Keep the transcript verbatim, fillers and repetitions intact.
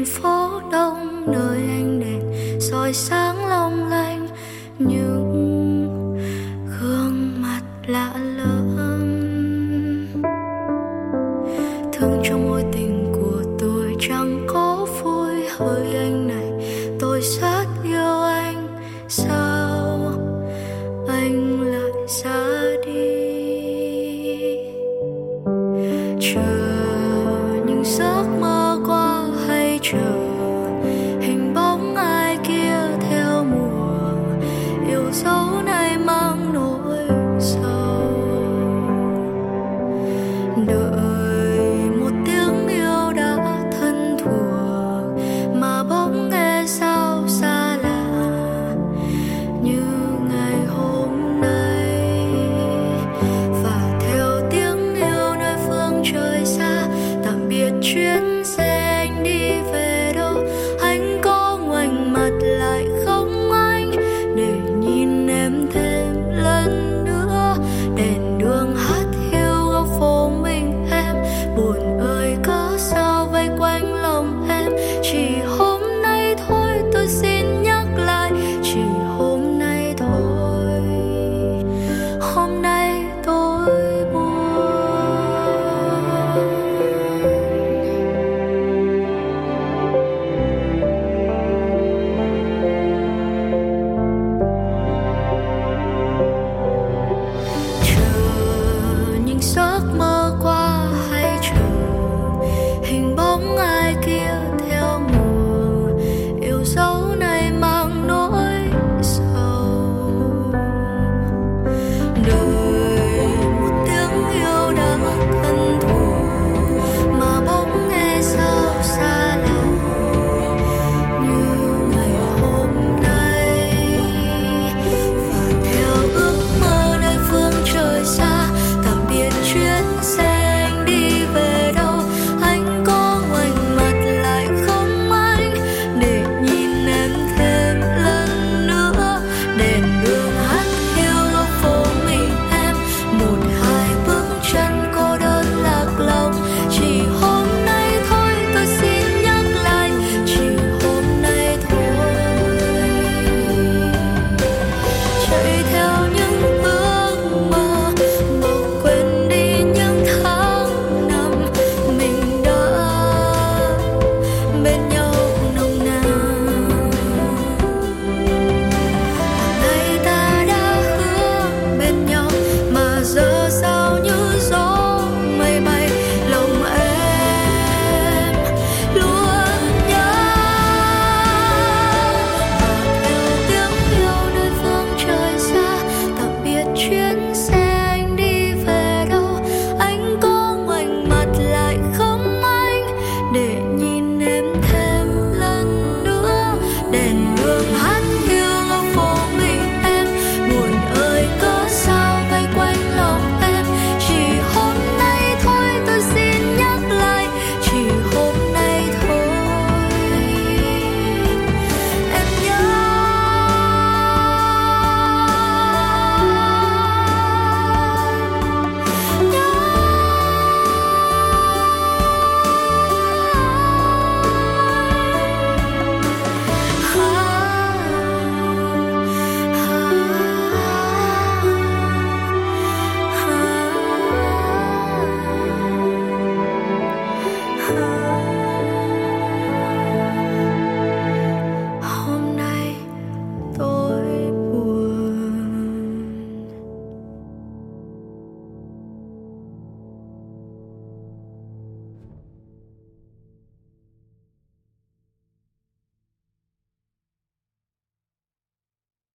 thành phố đông nơi ánh đèn soi sáng long lanh những gương mặt lạ lẫm. Thương trong mối tình của tôi chẳng có vui hơi anh này, tôi rất yêu anh, sao anh lại ra đi? Chờ những giấc mơ qua hay chờ hình bóng ai kia theo mùa, yêu dấu này mang nỗi sầu. Đợi một tiếng yêu đã thân thuộc mà bỗng nghe sao xa lạ như ngày hôm nay. Và theo tiếng yêu nơi phương trời xa, tạm biệt chuyến